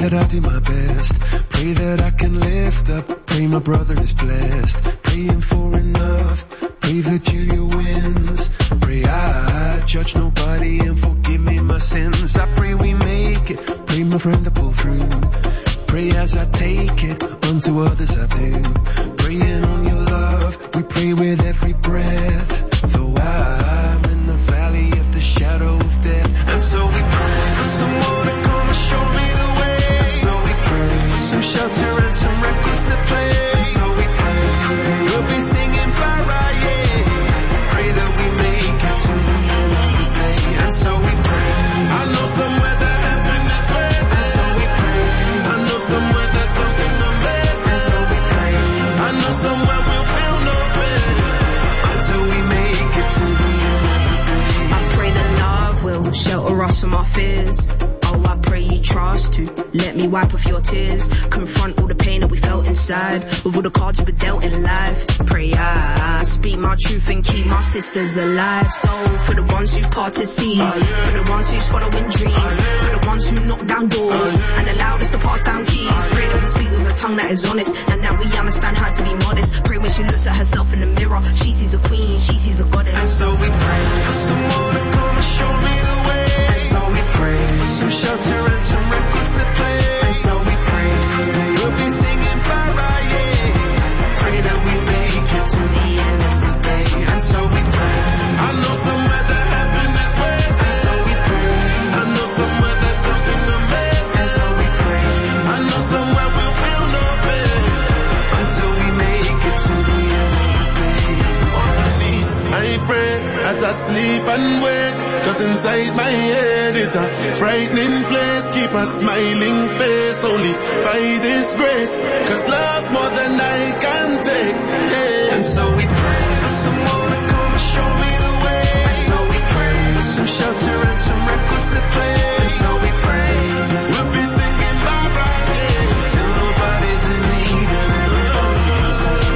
that I do my best. Pray that I can lift up. Pray my brother is blessed. Praying for enough. Pray that Julia wins. Pray I judge nobody and forgive me my sins. I pray we make it. Pray my friend to pull through. Pray as I take it, unto others I do. Praying on your love, we pray with every breath. Though I'm in the valley of the shadow of death. And so we pray for someone to come and show me the way. And so we pray for some shelter and some records to play. And so we pray we'll be singing para, yeah. Pray that we make it to the end of the day. And so we pray, I know somewhere that happiness waits. And so we pray, I know somewhere that something amazing. And so we pray, I know somewhere we'll feel no pain until we make it to the end of the day. I pray that love will shelter us from our fears. Oh, I pray you trust to let me wipe off your tears. Confront all the pain that we felt inside with all the cards we were dealt in life. Pray I speak my truth and keep my sisters alive. So for the ones who've parted seas, for the ones who's following dreams, for the ones who knock down doors and allowed us to pass down keys. Pray that we speak with a tongue that is honest and that we understand how to be modest. Pray when she looks at herself in the mirror, she sees a queen, she sees a goddess. And so we pray for someone to come and show me the way. And so we pray for some shelter and some records to play. And so we pray we'll be singing para, yeah. Pray that we make it to the end of the day. And so we pray, I know somewhere that happiness waits. And so we pray, I know somewhere that something amazing. And so we pray, I know somewhere we'll feel no pain until we make it to the end of the day. I pray as I sleep and wake, 'cause inside my head is a frightening place. Keep a smiling face only by this grace, 'cause love more than I can take, yeah. And so we pray for someone to come and show me the way. And so we pray for some shelter and some records to play. And so we pray we'll be singing bye-bye, yeah, till nobody's in need and everybody can sing.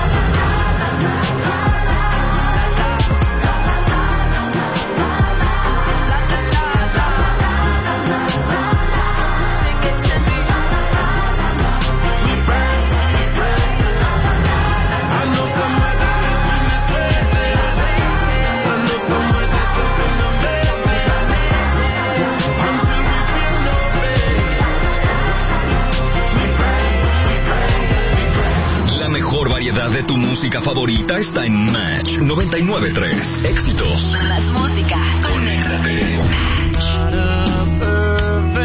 Variedad de tu música favorita está en Match 99.3. Éxitos. Más música. Conéctate. Not a perfect